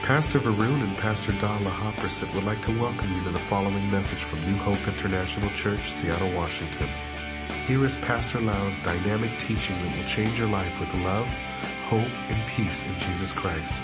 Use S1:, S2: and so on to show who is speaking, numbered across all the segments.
S1: Pastor Varun and Pastor Dala Hopperset would like to welcome you to the following message from New Hope International Church, Seattle, Washington. Here is Pastor Lau's dynamic teaching that will change your life with love, hope, and peace in Jesus Christ.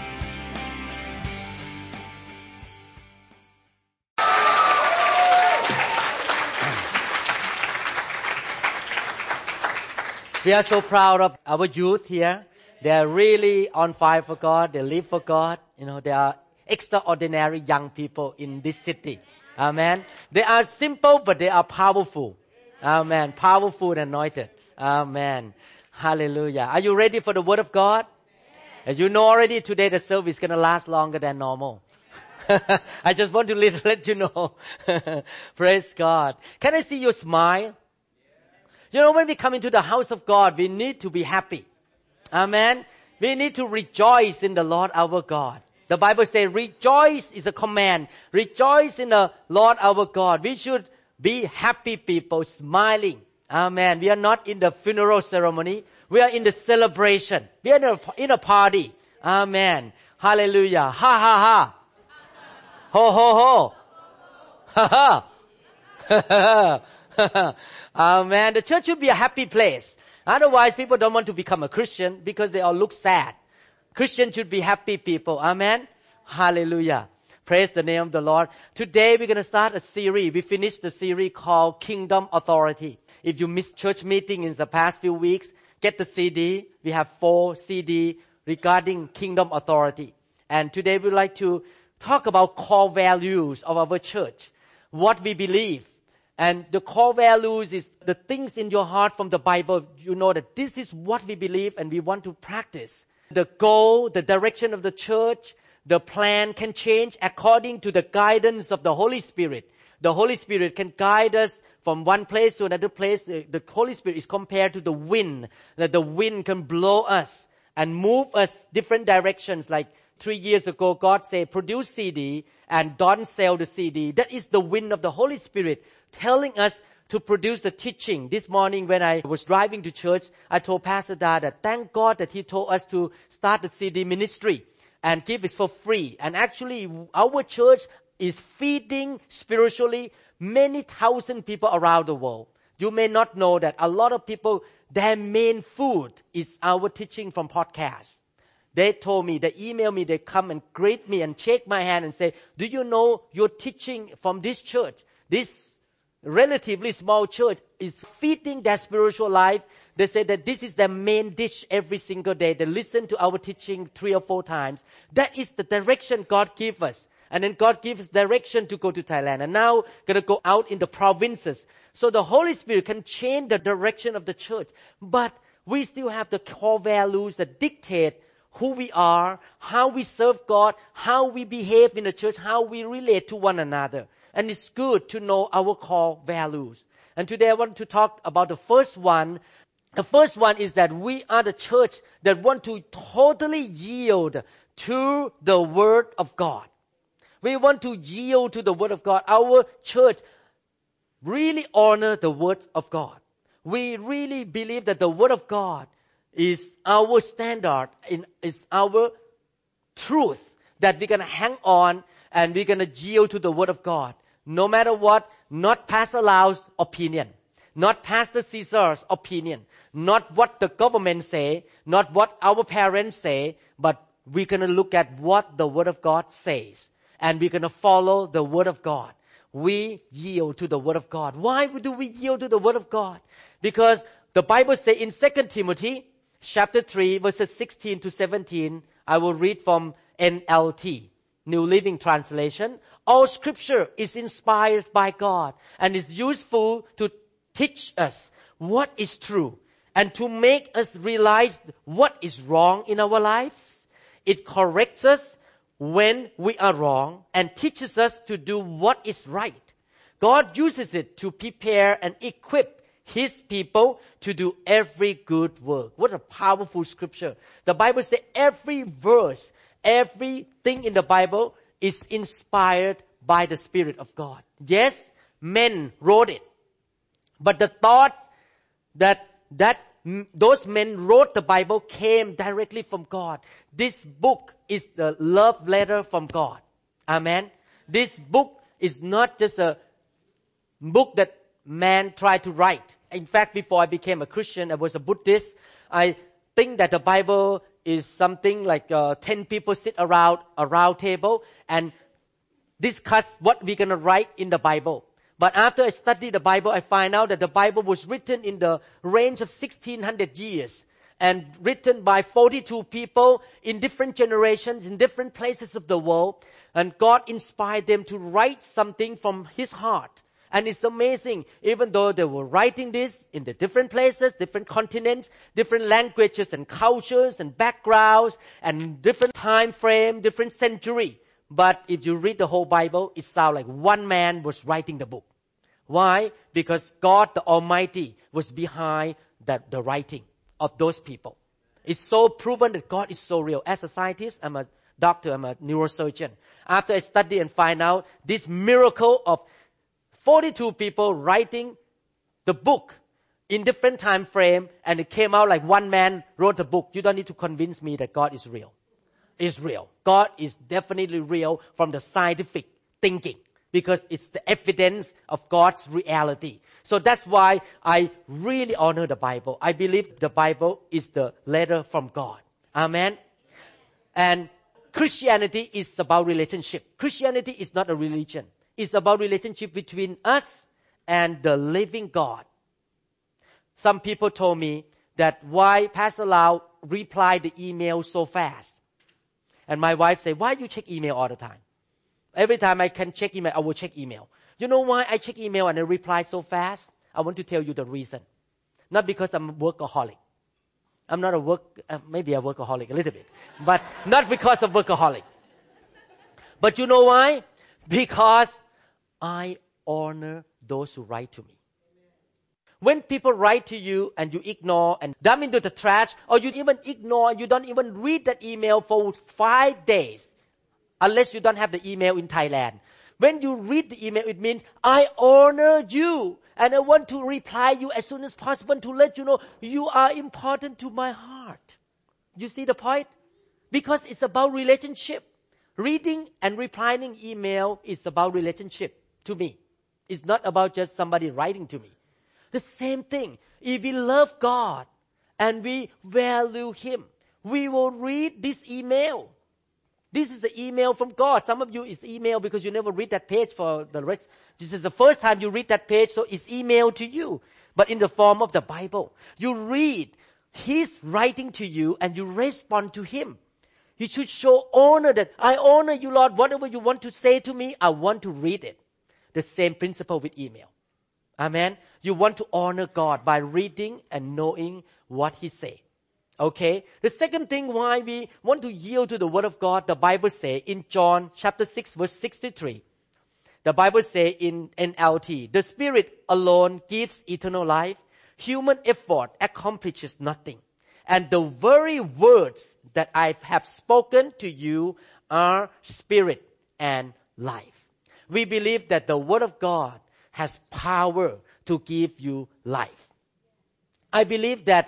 S2: We are so proud of our youth here. They are really on fire for God. They live for God. They are extraordinary young people in this city. Amen. They are simple, but they are powerful. Amen. Powerful and anointed. Amen. Hallelujah. Are you ready for the Word of God? As you know already, today the service is going to last longer than normal. I just want to let you know. Praise God. Can I see your smile? When we come into the house of God, we need to be happy. Amen. We need to rejoice in the Lord our God. The Bible says rejoice is a command. Rejoice in the Lord our God. We should be happy people, smiling. Amen. We are not in the funeral ceremony. We are in the celebration. We are in a party. Amen. Hallelujah. Ha ha ha. Ho ho ho. Ha ha. Amen. The church should be a happy place. Otherwise, people don't want to become a Christian because they all look sad. Christians should be happy people. Amen. Hallelujah. Praise the name of the Lord. Today, we're going to start a series. We finished the series called Kingdom Authority. If you missed church meeting in the past few weeks, get the CD. We have 4 CD regarding Kingdom Authority. And today, we'd like to talk about core values of our church. What we believe. And the core values is the things in your heart from the Bible. You know that this is what we believe and we want to practice. The goal, the direction of the church, the plan can change according to the guidance of the Holy Spirit. The Holy Spirit can guide us from one place to another place. The Holy Spirit is compared to the wind. That the wind can blow us and move us different directions. Like 3 years ago, God said, produce CD and don't sell the CD. That is the wind of the Holy Spirit telling us to produce the teaching. This morning when I was driving to church, I told Pastor Da that thank God that he told us to start the CD ministry and give it for free. And actually, our church is feeding spiritually many thousand people around the world. You may not know that a lot of people, their main food is our teaching from podcasts. They told me, they email me, they come and greet me and shake my hand and say, do you know your teaching from this church? This relatively small church is feeding their spiritual life. They say that this is their main dish every single day. They listen to our teaching 3 or 4 times. That is the direction God gives us. And then God gives us direction to go to Thailand. And now going to go out in the provinces. So the Holy Spirit can change the direction of the church. But we still have the core values that dictate who we are, how we serve God, how we behave in the church, how we relate to one another. And it's good to know our core values. And today I want to talk about the first one. The first one is that we are the church that want to totally yield to the Word of God. We want to yield to the Word of God. Our church really honor the Word of God. We really believe that the Word of God is our standard, is our truth that we're going to hang on and we're going to yield to the Word of God. No matter what, not Pastor Lau's opinion, not Pastor Caesar's opinion, not what the government say, not what our parents say, but we're going to look at what the Word of God says. And we're going to follow the Word of God. We yield to the Word of God. Why do we yield to the Word of God? Because the Bible says in 2 Timothy chapter 3, verses 16 to 17, I will read from NLT, New Living Translation. All scripture is inspired by God and is useful to teach us what is true and to make us realize what is wrong in our lives. It corrects us when we are wrong and teaches us to do what is right. God uses it to prepare and equip His people to do every good work. What a powerful scripture. The Bible says every verse, everything in the Bible is inspired by the Spirit of God. Yes, men wrote it. But the thoughts that those men wrote the Bible came directly from God. This book is the love letter from God. Amen. This book is not just a book that man tried to write. In fact, before I became a Christian, I was a Buddhist. I think that the Bible is something like 10 people sit around a round table and discuss what we're going to write in the Bible. But after I studied the Bible, I find out that the Bible was written in the range of 1600 years and written by 42 people in different generations, in different places of the world. And God inspired them to write something from His heart. And it's amazing, even though they were writing this in the different places, different continents, different languages and cultures and backgrounds and different time frame, different century. But if you read the whole Bible, it sounds like one man was writing the book. Why? Because God the Almighty was behind the writing of those people. It's so proven that God is so real. As a scientist, I'm a doctor, I'm a neurosurgeon. After I study and find out this miracle of 42 people writing the book in different time frame, and it came out like one man wrote the book. You don't need to convince me that God is real. It's real. God is definitely real from the scientific thinking because it's the evidence of God's reality. So that's why I really honor the Bible. I believe the Bible is the letter from God. Amen. And Christianity is about relationship. Christianity is not a religion. It's about relationship between us and the living God. Some people told me that why Pastor Lau replied the email so fast. And my wife said, why you check email all the time? Every time I can check email, I will check email. You know why I check email and I reply so fast? I want to tell you the reason. Not because I'm a workaholic. I'm not maybe a workaholic a little bit. But not because of workaholic. But you know why? Because I honor those who write to me. When people write to you and you ignore and dump into the trash, or you even ignore, you don't even read that email for 5 days, unless you don't have the email in Thailand. When you read the email, it means I honor you and I want to reply you as soon as possible to let you know you are important to my heart. You see the point? Because it's about relationship. Reading and replying email is about relationship to me. It's not about just somebody writing to me. The same thing. If we love God and we value Him, we will read this email. This is the email from God. Some of you is email because you never read that page for the rest. This is the first time you read that page, so it's email to you. But in the form of the Bible. You read His writing to you and you respond to Him. You should show honor that I honor you, Lord. Whatever you want to say to me, I want to read it. The same principle with email. Amen. You want to honor God by reading and knowing what He say. Okay. The second thing why we want to yield to the Word of God, the Bible say in John chapter 6 verse 63. The Bible say in NLT, the Spirit alone gives eternal life. Human effort accomplishes nothing. And the very words that I have spoken to you are spirit and life. We believe that the Word of God has power to give you life. I believe that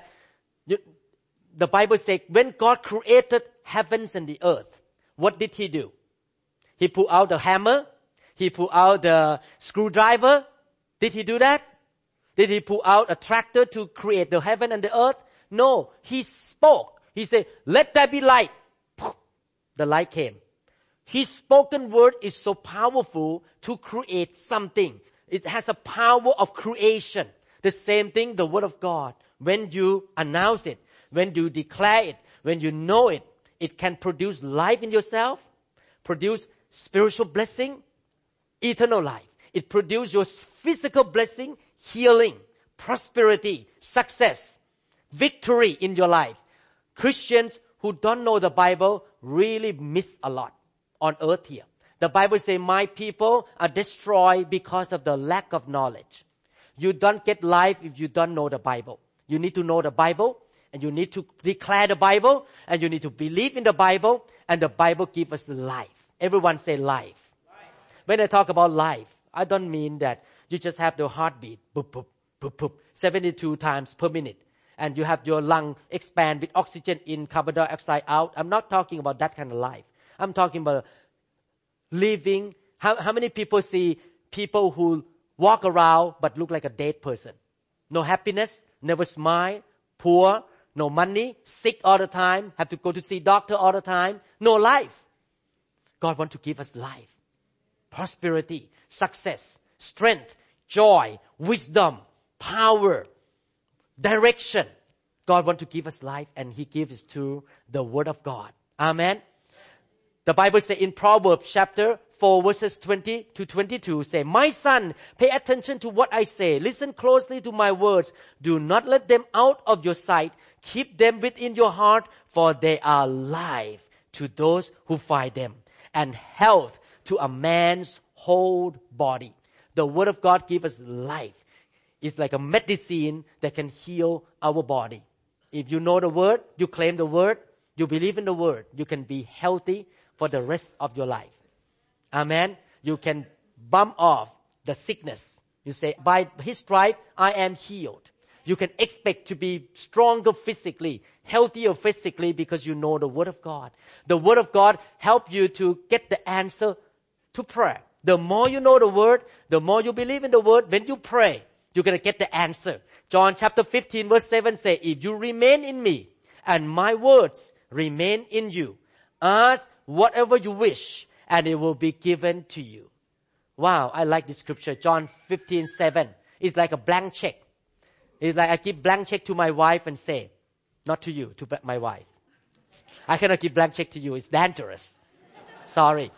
S2: the Bible says when God created heavens and the earth, what did He do? He pulled out the hammer. He pulled out the screwdriver. Did He do that? Did He pull out a tractor to create the heaven and the earth? No. He spoke. He said, let there be light. The light came. His spoken word is so powerful to create something. It has a power of creation. The same thing, the Word of God. When you announce it, when you declare it, when you know it, it can produce life in yourself, produce spiritual blessing, eternal life. It produces your physical blessing, healing, prosperity, success, victory in your life. Christians who don't know the Bible really miss a lot on earth here. The Bible says, my people are destroyed because of the lack of knowledge. You don't get life if you don't know the Bible. You need to know the Bible, and you need to declare the Bible, and you need to believe in the Bible, and the Bible gives us life. Everyone say life. When I talk about life, I don't mean that you just have the heartbeat, boop, boop, boop, boop, 72 times per minute, and you have your lung expand with oxygen in, carbon dioxide out. I'm not talking about that kind of life. I'm talking about living. How many people see people who walk around but look like a dead person? No happiness, never smile, poor, no money, sick all the time, have to go to see doctor all the time, no life. God wants to give us life, prosperity, success, strength, joy, wisdom, power, direction. God wants to give us life, and He gives it through the Word of God. Amen. The Bible says in Proverbs chapter 4 verses 20 to 22 say, "My son, pay attention to what I say. Listen closely to my words. Do not let them out of your sight. Keep them within your heart, for they are life to those who find them, and health to a man's whole body." The Word of God gives us life. It's like a medicine that can heal our body. If you know the Word, you claim the Word, you believe in the Word, you can be healthy for the rest of your life. Amen. You can bump off the sickness. You say, by His stripe, I am healed. You can expect to be stronger physically, healthier physically, because you know the Word of God. The Word of God helps you to get the answer to prayer. The more you know the Word, the more you believe in the Word, when you pray, you're going to get the answer. John chapter 15 verse 7 says, "If you remain in me and my words remain in you, ask whatever you wish and it will be given to you." Wow, I like this scripture. John 15:7. It's like a blank check. It's like I give blank check to my wife and say, not to you, to my wife. I cannot give blank check to you. It's dangerous. Sorry.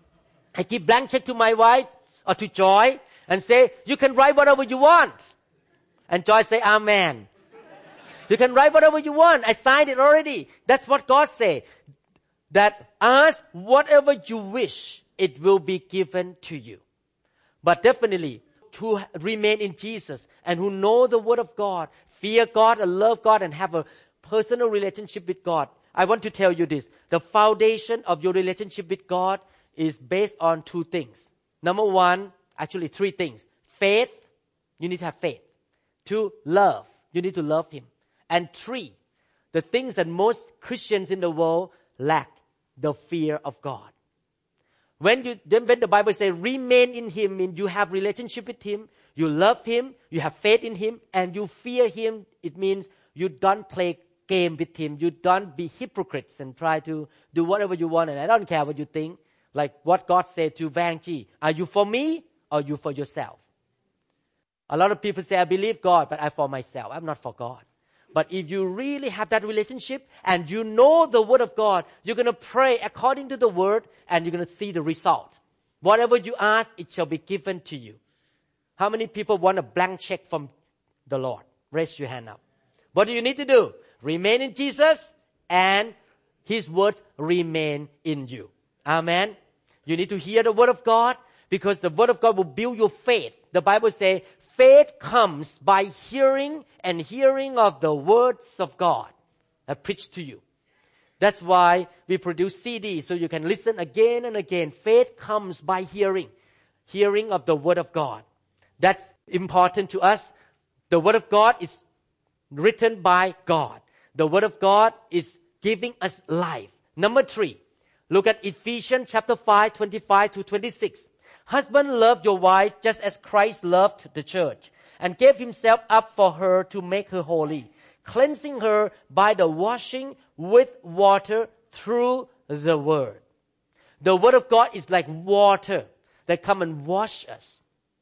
S2: I give blank check to my wife or to Joy and say, "You can write whatever you want." And Joy say, "Amen." You can write whatever you want. I signed it already. That's what God say. That ask whatever you wish, it will be given to you. But definitely, to remain in Jesus and who know the Word of God, fear God and love God and have a personal relationship with God. I want to tell you this. The foundation of your relationship with God is based on two things. Number one, actually three things. Faith, you need to have faith. Two, love, you need to love Him. And three, the things that most Christians in the world lack, the fear of God. When the Bible says remain in Him, means you have relationship with Him, you love Him, you have faith in Him, and you fear Him. It means you don't play game with Him. You don't be hypocrites and try to do whatever you want. And I don't care what you think. Like what God said to Wang Ji, are you for me or you for yourself? A lot of people say, I believe God, but I'm for myself. I'm not for God. But if you really have that relationship and you know the Word of God, you're going to pray according to the Word and you're going to see the result. Whatever you ask, it shall be given to you. How many people want a blank check from the Lord? Raise your hand up. What do you need to do? Remain in Jesus and His Word remain in you. Amen. You need to hear the Word of God because the Word of God will build your faith. The Bible says, faith comes by hearing and hearing of the words of God that preach to you. That's why we produce CDs so you can listen again and again. Faith comes by hearing of the Word of God. That's important to us. The Word of God is written by God. The Word of God is giving us life. Number 3, look at Ephesians chapter 5, 25 to 26. Husband, love your wife just as Christ loved the church and gave Himself up for her to make her holy, cleansing her by the washing with water through the Word. The Word of God is like water that come and wash us.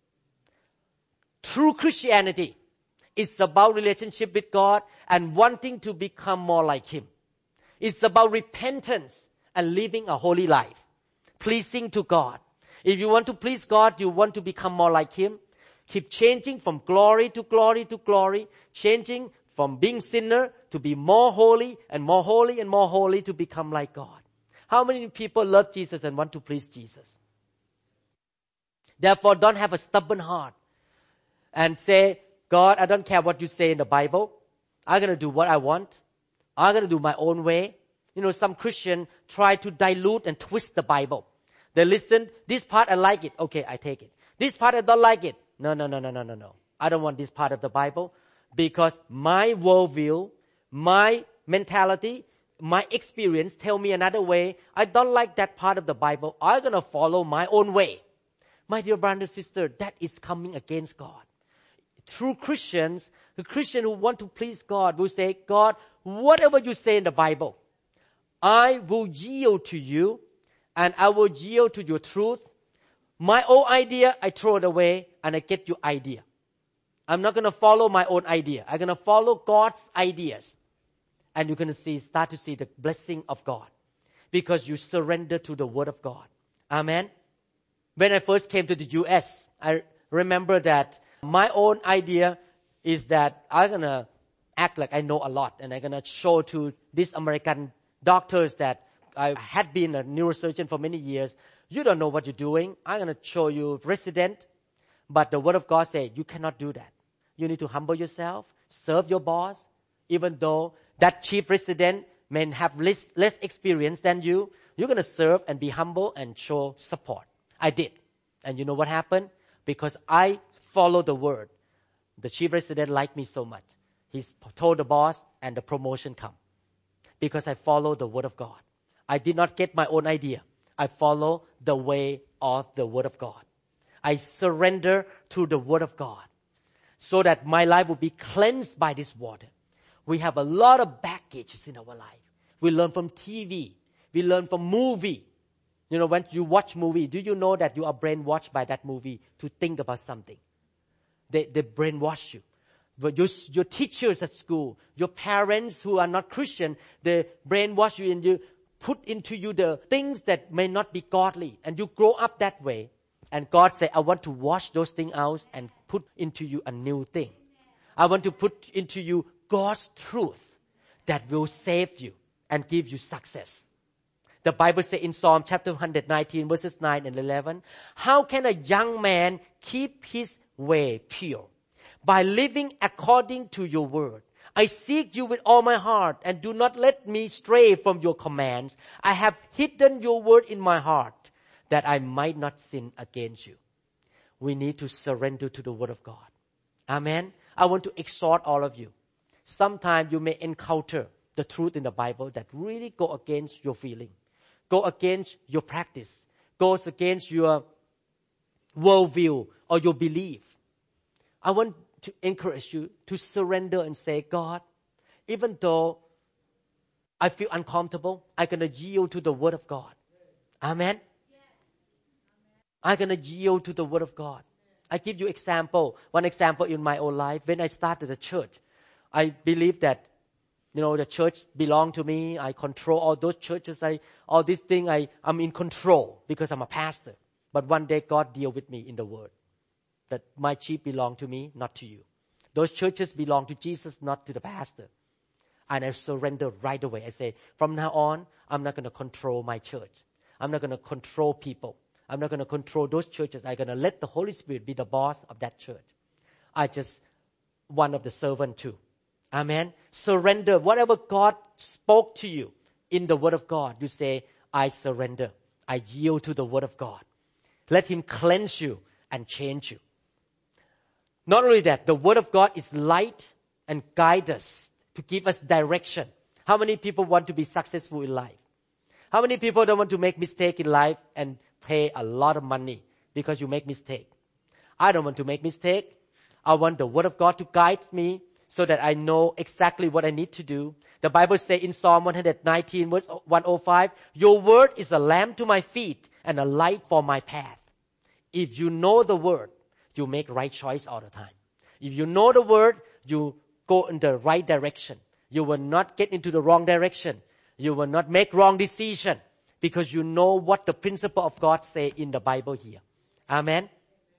S2: True Christianity is about relationship with God and wanting to become more like Him. It's about repentance and living a holy life, pleasing to God. If you want to please God, you want to become more like Him, keep changing from glory to glory to glory, changing from being sinner to be more holy and more holy and more holy to become like God. How many people love Jesus and want to please Jesus? Therefore, don't have a stubborn heart and say, God, I don't care what you say in the Bible. I'm going to do what I want. I'm going to do my own way. You know, some Christians try to dilute and twist the Bible. They listen, this part I like it. Okay, I take it. This part I don't like it. No. I don't want this part of the Bible. because my worldview, my mentality, my experience tell me another way. I don't like that part of the Bible. I'm going to follow my own way. My dear brother and sister, that is coming against God. True Christians, the Christian who want to please God will say, God, whatever you say in the Bible, I will yield to you and I will yield to your truth. My own idea, I throw it away and I get your idea. I'm not going to follow my own idea. I'm going to follow God's ideas. And you're going to start to see the blessing of God because you surrender to the Word of God. Amen. When I first came to the U.S., I remember that my own idea is that I'm going to act like I know a lot and I'm going to show to these American doctors that I had been a neurosurgeon for many years. You don't know what you're doing. I'm going to show you resident. But the Word of God says you cannot do that. You need to humble yourself, serve your boss, even though that chief resident may have less experience than you. You're going to serve and be humble and show support. I did. And you know what happened? Because I followed the Word. The chief resident liked me so much. He told the boss and the promotion come. Because I followed the Word of God. I did not get my own idea. I follow the way of the Word of God. I surrender to the Word of God so that my life will be cleansed by this water. We have a lot of baggages in our life. We learn from TV. We learn from movie. You know, when you watch movie, do you know that you are brainwashed by that movie to think about something? They brainwash you. But your teachers at school, your parents who are not Christian, they brainwash you and you put into you the things that may not be godly. And you grow up that way. And God said, I want to wash those things out and put into you a new thing. I want to put into you God's truth that will save you and give you success. The Bible says in Psalm chapter 119 verses 9 and 11, how can a young man keep his way pure? By living according to your word. I seek you with all my heart and do not let me stray from your commands. I have hidden your word in my heart that I might not sin against you. We need to surrender to the Word of God. Amen. I want to exhort all of you. Sometimes you may encounter the truth in the Bible that really go against your feeling, go against your practice, goes against your worldview or your belief. I want to encourage you to surrender and say, God, even though I feel uncomfortable, I'm going to yield to the Word of God. Amen. I'm going to yield to the Word of God. I give you one example in my own life. When I started the church, I believe that, the church belonged to me. I control all those churches. All these things, I'm in control because I'm a pastor. But one day God deal with me in the Word that my sheep belong to me, not to you. Those churches belong to Jesus, not to the pastor. And I surrender right away. I say, from now on, I'm not going to control my church. I'm not going to control people. I'm not going to control those churches. I'm going to let the Holy Spirit be the boss of that church. I just one of the servant too. Amen. Surrender. Whatever God spoke to you in the Word of God, you say, I surrender. I yield to the Word of God. Let Him cleanse you and change you. Not only that, the Word of God is light and guide us to give us direction. How many people want to be successful in life? How many people don't want to make mistake in life and pay a lot of money because you make mistake? I don't want to make mistake. I want the Word of God to guide me so that I know exactly what I need to do. The Bible says in Psalm 119 verse 105, your Word is a lamp to my feet and a light for my path. If you know the Word, you make right choice all the time. If you know the Word, you go in the right direction. You will not get into the wrong direction. You will not make wrong decision because you know what the principle of God say in the Bible here. Amen.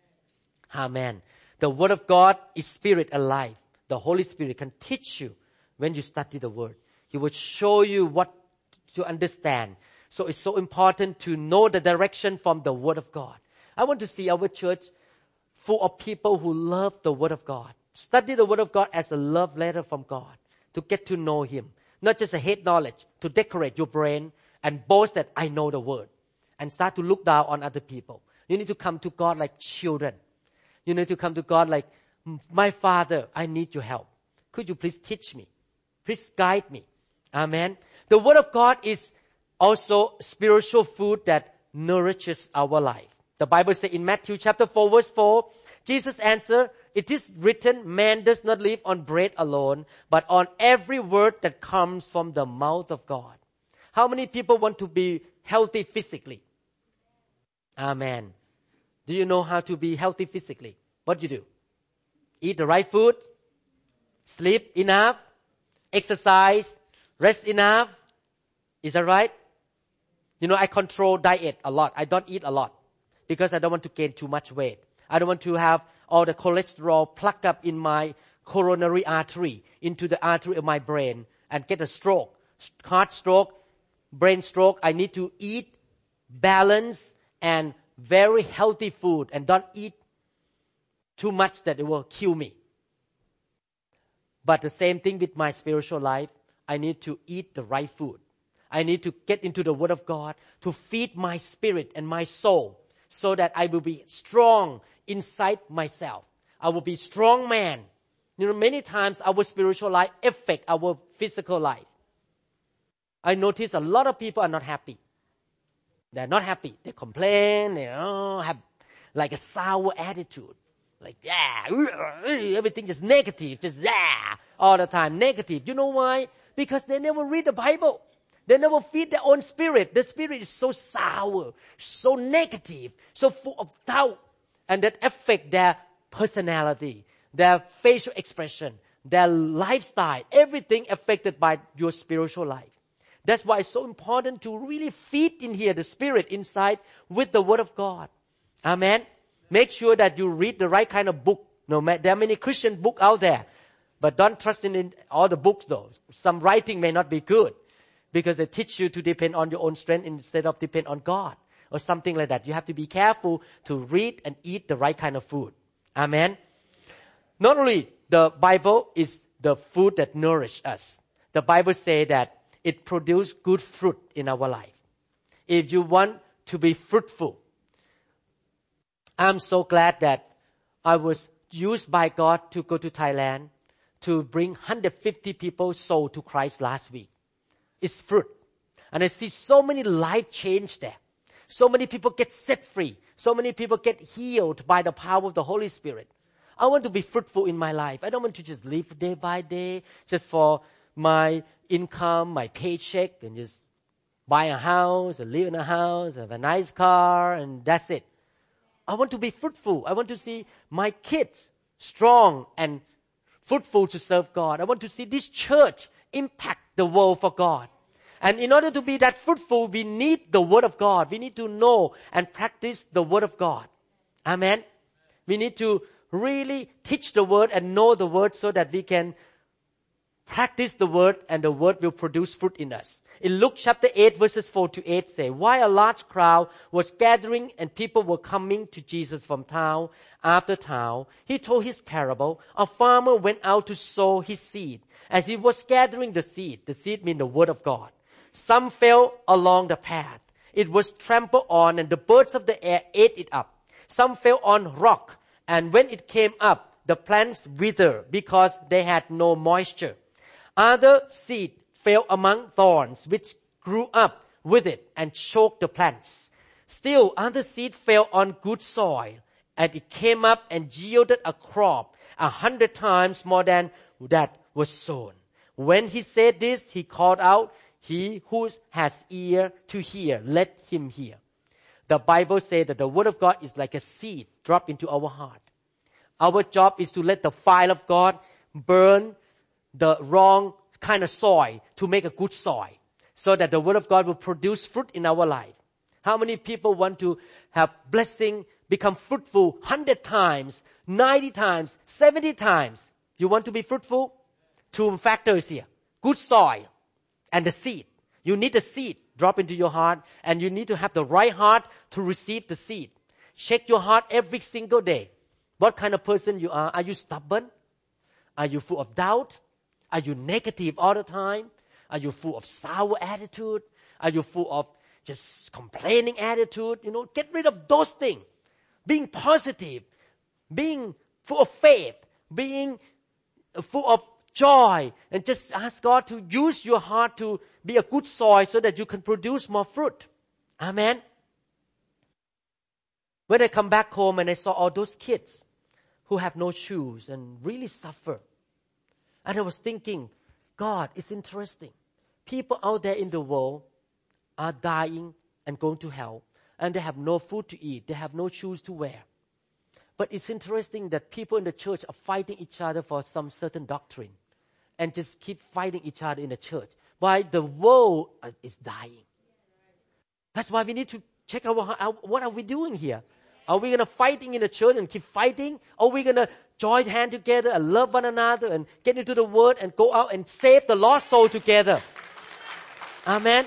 S2: Amen. The Word of God is spirit and life. The Holy Spirit can teach you when you study the Word. He will show you what to understand. So it's so important to know the direction from the Word of God. I want to see our church full of people who love the Word of God. Study the Word of God as a love letter from God to get to know Him. Not just a head knowledge to decorate your brain and boast that I know the Word and start to look down on other people. You need to come to God like children. You need to come to God like, my Father, I need your help. Could you please teach me? Please guide me. Amen. The Word of God is also spiritual food that nourishes our life. The Bible says in Matthew chapter 4 verse 4, Jesus answered, "It is written, man does not live on bread alone, but on every word that comes from the mouth of God." How many people want to be healthy physically? Amen. Do you know how to be healthy physically? What do you do? Eat the right food, sleep enough, exercise, rest enough. Is that right? You know, I control diet a lot. I don't eat a lot because I don't want to gain too much weight. I don't want to have all the cholesterol plugged up in my coronary artery, into the artery of my brain, and get a stroke, heart stroke, brain stroke. I need to eat balanced and very healthy food and don't eat too much that it will kill me. But the same thing with my spiritual life. I need to eat the right food. I need to get into the Word of God to feed my spirit and my soul so that I will be strong inside myself. I will be a strong man. You know, many times our spiritual life affects our physical life. I notice a lot of people are not happy. They're not happy. They complain. They have like a sour attitude. Like, everything just negative. Just, all the time. Negative. You know why? Because they never read the Bible. They never feed their own spirit. The spirit is so sour, so negative, so full of doubt. And that affects their personality, their facial expression, their lifestyle. Everything affected by your spiritual life. That's why it's so important to really feed in here the spirit inside with the Word of God. Amen. Make sure that you read the right kind of book. No, there are many Christian books out there, but don't trust in all the books though. Some writing may not be good because they teach you to depend on your own strength instead of depend on God or something like that. You have to be careful to read and eat the right kind of food. Amen. Not only the Bible is the food that nourishes us. The Bible says that it produces good fruit in our life. If you want to be fruitful, I'm so glad that I was used by God to go to Thailand to bring 150 people sold to Christ last week. It's fruit. And I see so many lives change there. So many people get set free. So many people get healed by the power of the Holy Spirit. I want to be fruitful in my life. I don't want to just live day by day just for my income, my paycheck, and just buy a house, and live in a house, have a nice car, and that's it. I want to be fruitful. I want to see my kids strong and fruitful to serve God. I want to see this church impact the world for God. And in order to be that fruitful, we need the Word of God. We need to know and practice the Word of God. Amen. We need to really teach the Word and know the Word so that we can practice the Word and the Word will produce fruit in us. In Luke chapter 8 verses 4 to 8 say, while a large crowd was gathering and people were coming to Jesus from town after town, he told his parable. A farmer went out to sow his seed. As he was gathering the seed means the Word of God. Some fell along the path. It was trampled on and the birds of the air ate it up. Some fell on rock, and when it came up, the plants withered because they had no moisture. Other seed fell among thorns, which grew up with it and choked the plants. Still, other seed fell on good soil, and it came up and yielded a crop 100 times more than that was sown. When he said this, he called out, he who has ear to hear, let him hear. The Bible says that the Word of God is like a seed dropped into our heart. Our job is to let the fire of God burn the wrong kind of soil to make a good soil so that the Word of God will produce fruit in our life. How many people want to have blessing, become fruitful 100 times, 90 times, 70 times? You want to be fruitful? 2 factors here. Good soil and the seed. You need the seed drop into your heart, and you need to have the right heart to receive the seed. Check your heart every single day. What kind of person you are? Are you stubborn? Are you full of doubt? Are you negative all the time? Are you full of sour attitude? Are you full of just complaining attitude? Get rid of those things. Being positive, being full of faith, being full of joy, and just ask God to use your heart to be a good soil so that you can produce more fruit. Amen. When I come back home and I saw all those kids who have no shoes and really suffer, and I was thinking, God, it's interesting. People out there in the world are dying and going to hell, and they have no food to eat. They have no shoes to wear. But it's interesting that people in the church are fighting each other for some certain doctrine and just keep fighting each other in the church. Why the world is dying. That's why we need to check out what are we doing here. Are we going to fighting in the church and keep fighting? Or are we going to join hands together and love one another and get into the Word and go out and save the lost soul together? Amen.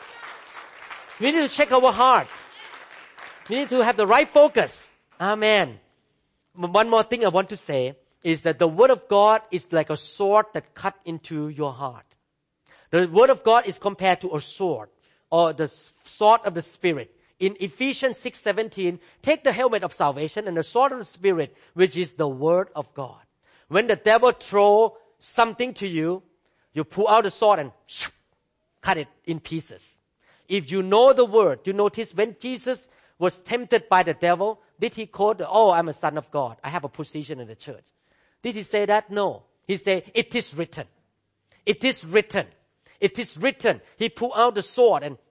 S2: We need to check our heart. We need to have the right focus. Amen. One more thing I want to say is that the Word of God is like a sword that cut into your heart. The Word of God is compared to a sword or the sword of the Spirit. In Ephesians 6:17, take the helmet of salvation and the sword of the Spirit, which is the Word of God. When the devil throws something to you, you pull out the sword and cut it in pieces. If you know the Word, you notice when Jesus was tempted by the devil, did he quote, "Oh, I'm a son of God. I have a position in the church"? Did he say that? No. He said, "It is written. It is written. It is written." He pulled out the sword and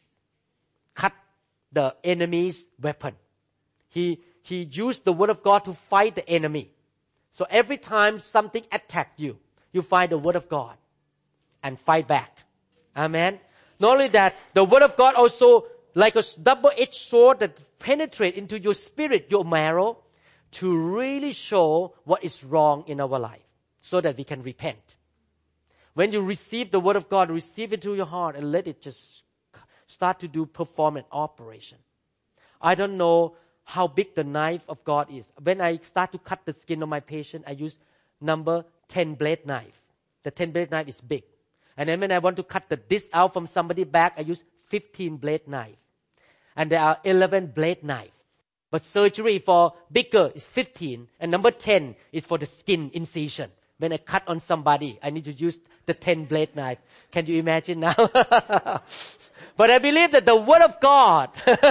S2: cut the enemy's weapon. He used the Word of God to fight the enemy. So every time something attacks you, you find the Word of God and fight back. Amen. Not only that, the Word of God also like a double-edged sword that penetrates into your spirit, your marrow, to really show what is wrong in our life so that we can repent. When you receive the Word of God, receive it to your heart and let it just start to perform an operation. I don't know how big the knife of God is. When I start to cut the skin of my patient, I use number 10 blade knife. The 10 blade knife is big. And then when I want to cut the disc out from somebody's back, I use 15 blade knife. And there are 11 blade knife. But surgery for bigger is 15, and number 10 is for the skin incision. When I cut on somebody, I need to use the 10 blade knife. Can you imagine now? But I believe that the Word of God,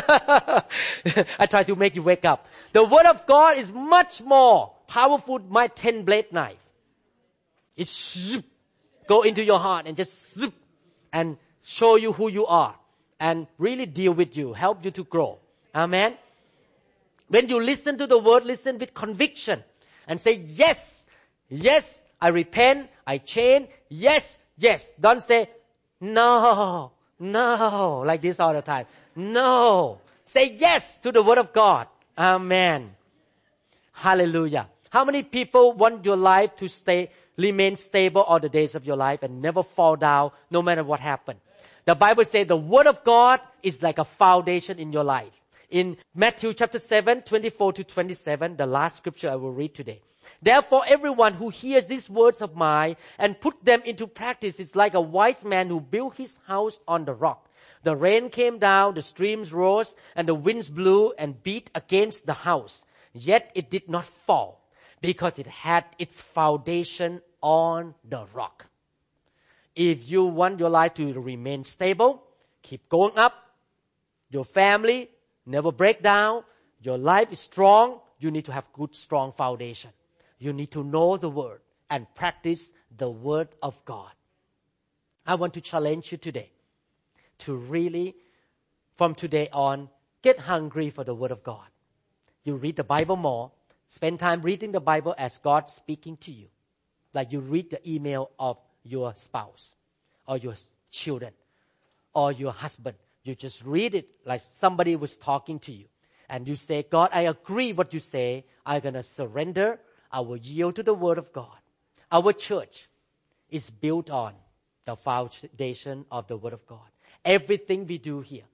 S2: I try to make you wake up. The Word of God is much more powerful than my 10 blade knife. It go into your heart and just and show you who you are and really deal with you, help you to grow. Amen. When you listen to the Word, listen with conviction and say, yes, yes, I repent, I change, yes, yes. Don't say, no, no, like this all the time. No. Say yes to the Word of God. Amen. Hallelujah. How many people want your life to remain stable all the days of your life and never fall down no matter what happens? The Bible says the Word of God is like a foundation in your life. In Matthew chapter 7, 24 to 27, the last scripture I will read today. Therefore, everyone who hears these words of mine and put them into practice is like a wise man who built his house on the rock. The rain came down, the streams rose, and the winds blew and beat against the house. Yet it did not fall, because it had its foundation on the rock. If you want your life to remain stable, keep going up. Your family never break down. Your life is strong. You need to have good, strong foundation. You need to know the Word and practice the Word of God. I want to challenge you today to really, from today on, get hungry for the Word of God. You read the Bible more. Spend time reading the Bible as God speaking to you. Like you read the email of your spouse or your children or your husband. You just read it like somebody was talking to you. And you say, God, I agree what you say. I'm going to surrender. I will yield to the Word of God. Our church is built on the foundation of the Word of God. Everything we do here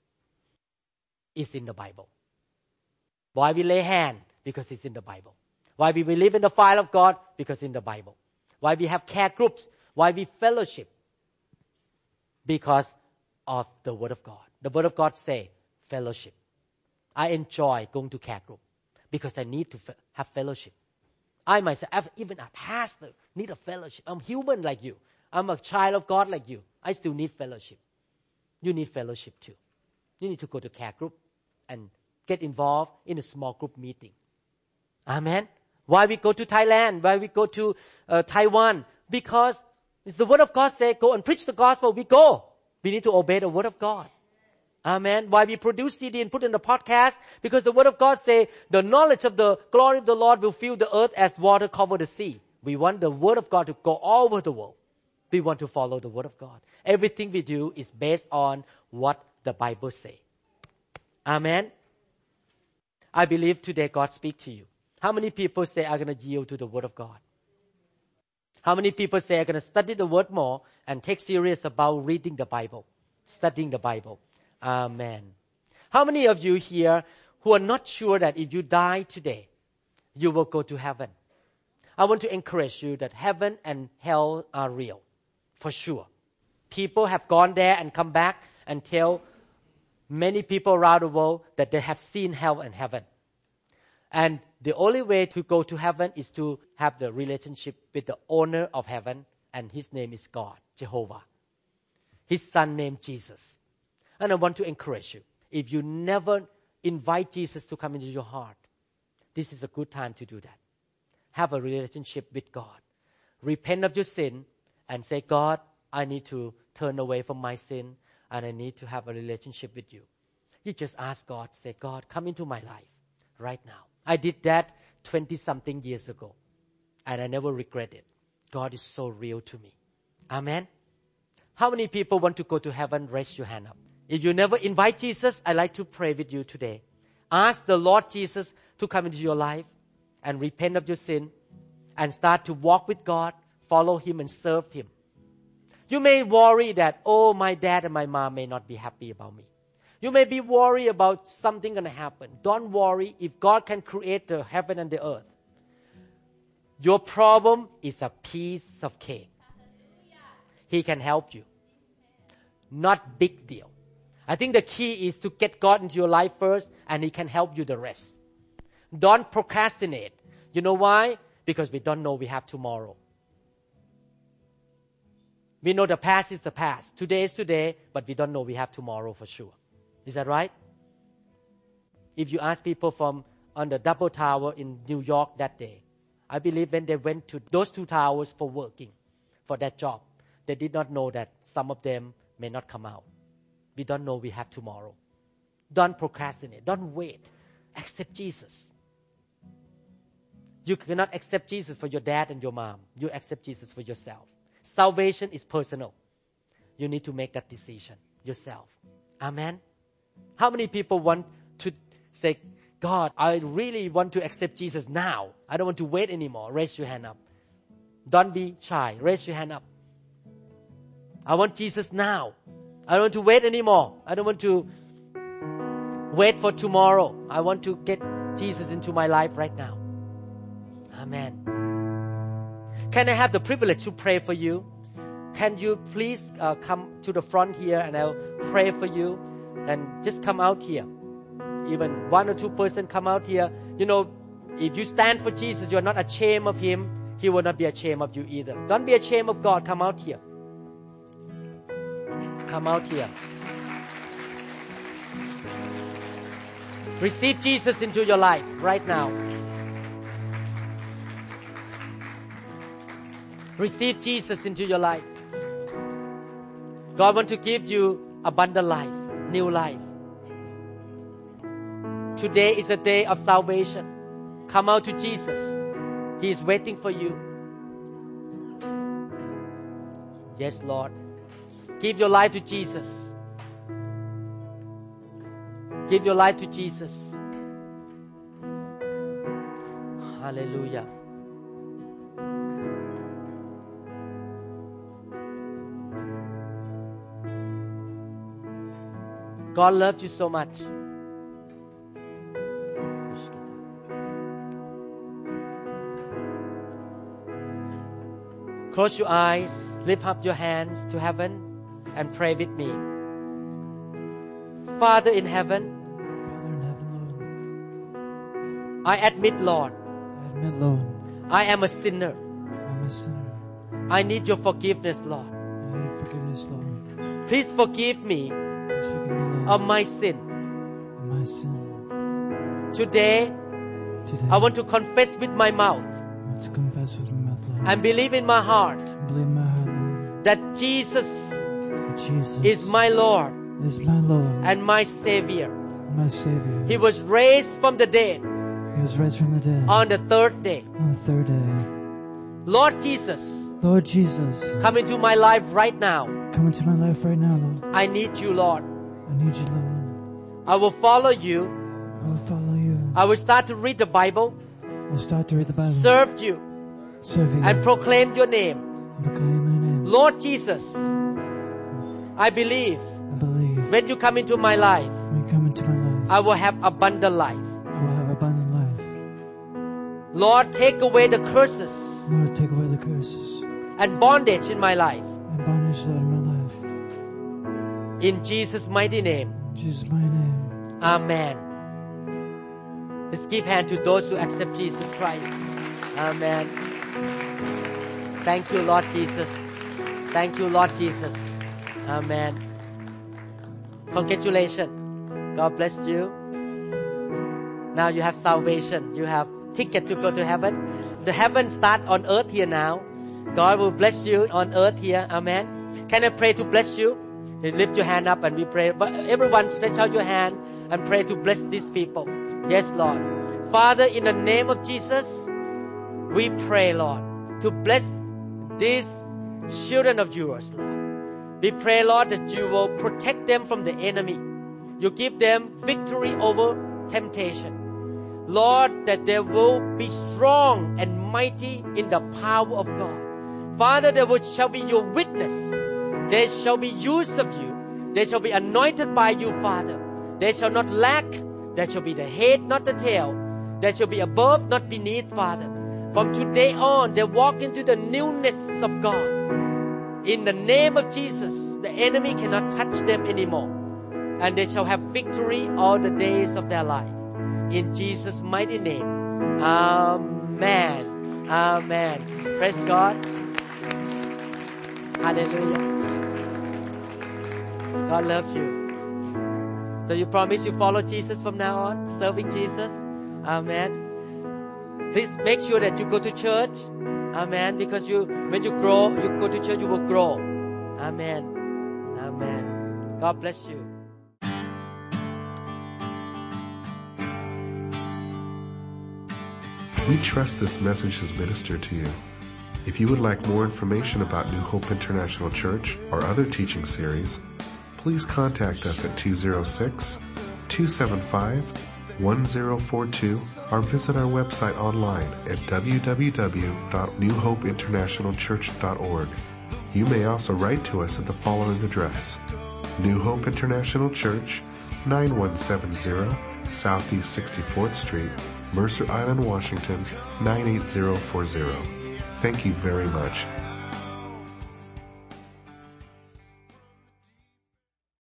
S2: is in the Bible. Why we lay hand? Because it's in the Bible. Why we believe in the fire of God? Because in the Bible. Why we have care groups? Why we fellowship? Because of the Word of God. The Word of God say fellowship. I enjoy going to care group because I need to have fellowship. I myself, even a pastor, need a fellowship. I'm human like you. I'm a child of God like you. I still need fellowship. You need fellowship too. You need to go to care group and get involved in a small group meeting. Amen. Why we go to Thailand? Why we go to Taiwan? Because it's the word of God say, go and preach the gospel. We go. We need to obey the word of God. Amen. Why we produce CD and put in the podcast? Because the word of God say, the knowledge of the glory of the Lord will fill the earth as water cover the sea. We want the word of God to go all over the world. We want to follow the word of God. Everything we do is based on what the Bible say. Amen. I believe today God speak to you. How many people say, I'm going to yield to the word of God? How many people say, I'm going to study the word more and take serious about reading the Bible, studying the Bible? Amen. How many of you here who are not sure that if you die today, you will go to heaven? I want to encourage you that heaven and hell are real, for sure. People have gone there and come back and tell many people around the world that they have seen hell and heaven. And the only way to go to heaven is to have the relationship with the owner of heaven, and his name is God, Jehovah. His son named Jesus. And I want to encourage you, if you never invite Jesus to come into your heart, this is a good time to do that. Have a relationship with God. Repent of your sin and say, God, I need to turn away from my sin and I need to have a relationship with you. You just ask God, say, God, come into my life right now. I did that 20-something years ago and I never regret it. God is so real to me. Amen. How many people want to go to heaven? Raise your hand up. If you never invite Jesus, I'd like to pray with you today. Ask the Lord Jesus to come into your life and repent of your sin and start to walk with God, follow Him and serve Him. You may worry that, oh, my dad and my mom may not be happy about me. You may be worried about something going to happen. Don't worry. If God can create the heaven and the earth, your problem is a piece of cake. He can help you. Not big deal. I think the key is to get God into your life first and He can help you the rest. Don't procrastinate. You know why? Because we don't know we have tomorrow. We know the past is the past. Today is today, but we don't know we have tomorrow for sure. Is that right? If you ask people from on the Double Tower in New York that day, I believe when they went to those 2 towers for working, for that job, they did not know that some of them may not come out. We don't know we have tomorrow. Don't procrastinate. Don't wait. Accept Jesus. You cannot accept Jesus for your dad and your mom. You accept Jesus for yourself. Salvation is personal. You need to make that decision yourself. Amen. How many people want to say, God, I really want to accept Jesus now. I don't want to wait anymore. Raise your hand up. Don't be shy. Raise your hand up. I want Jesus now. I don't want to wait anymore. I don't want to wait for tomorrow. I want to get Jesus into my life right now. Amen. Can I have the privilege to pray for you? Can you please come to the front here and I'll pray for you. And just come out here. Even 1 or 2 persons come out here. You know, if you stand for Jesus, you're not ashamed of Him. He will not be ashamed of you either. Don't be ashamed of God. Come out here. Come out here. Receive Jesus into your life right now. Receive Jesus into your life. God wants to give you abundant life, new life. Today is a day of salvation. Come out to Jesus. He is waiting for you. Yes, Lord. Give your life to Jesus. Give your life to Jesus. Hallelujah. God loves you so much. Close your eyes, lift up your hands to heaven and pray with me. Father in heaven, I admit, Lord, I am a sinner.
S3: I'm a sinner.
S2: I need your forgiveness, Lord.
S3: I need forgiveness, Lord.
S2: Please forgive me
S3: Please forgive me, Lord,
S2: of my sin.
S3: of my sin.
S2: Today,
S3: Today,
S2: I want to confess with my mouth
S3: I want to confess with my mouth, Lord,
S2: and believe in my heart
S3: and believe in my heart, Lord,
S2: that Jesus
S3: that Jesus
S2: is my Lord
S3: is my Lord
S2: and my Savior.
S3: and my Savior.
S2: He was raised from the dead
S3: He was raised from the dead
S2: on the third day.
S3: on the third day.
S2: Lord Jesus,
S3: Lord Jesus,
S2: come into my life right now.
S3: come into my life right now, Lord.
S2: I need you, Lord.
S3: I need you, Lord.
S2: I will follow you.
S3: I will follow you.
S2: I will start to read the Bible,
S3: I'll start to read the Bible,
S2: serve you,
S3: serve you,
S2: and proclaim your name.
S3: and proclaim my name.
S2: Lord Jesus, I believe
S3: I believe
S2: when you come into my life,
S3: when you come into my life,
S2: I will have abundant life.
S3: I will have abundant life.
S2: Lord, take away the curses
S3: Lord, take away the curses
S2: and bondage in my life.
S3: and bondage, Lord, in my life.
S2: In Jesus' mighty name,
S3: In Jesus' my name.
S2: Amen. Let's give hand to those who accept Jesus Christ. Amen. Thank you, Lord Jesus. Thank you, Lord Jesus. Amen. Congratulations. God bless you. Now you have salvation. You have ticket to go to heaven. The heaven starts on earth here now. God will bless you on earth here. Amen. Can I pray to bless you? You lift your hand up and we pray. But everyone stretch out your hand and pray to bless these people. Yes, Lord. Father, in the name of Jesus, we pray, Lord, to bless these children of yours, Lord. We pray, Lord, that you will protect them from the enemy. You give them victory over temptation. Lord, that they will be strong and mighty in the power of God. Father, they shall be your witness. They shall be used of you. They shall be anointed by you, Father. They shall not lack. They shall be the head, not the tail. They shall be above, not beneath, Father. From today on, they walk into the newness of God. In the name of Jesus, the enemy cannot touch them anymore. And they shall have victory all the days of their life. In Jesus' mighty name. Amen. Amen. Praise God. Hallelujah. God loves you. So you promise you follow Jesus from now on, serving Jesus. Amen. Please make sure that you go to church. Amen. Because when you grow, you go to church, you will grow. Amen. Amen. God bless you.
S1: We trust this message has ministered to you. If you would like more information about New Hope International Church or other teaching series, please contact us at 206-275-1042 or visit our website online at www.newhopeinternationalchurch.org. You may also write to us at the following address: New Hope International Church, 9170 Southeast 64th Street, Mercer Island, Washington, 98040. Thank you very much.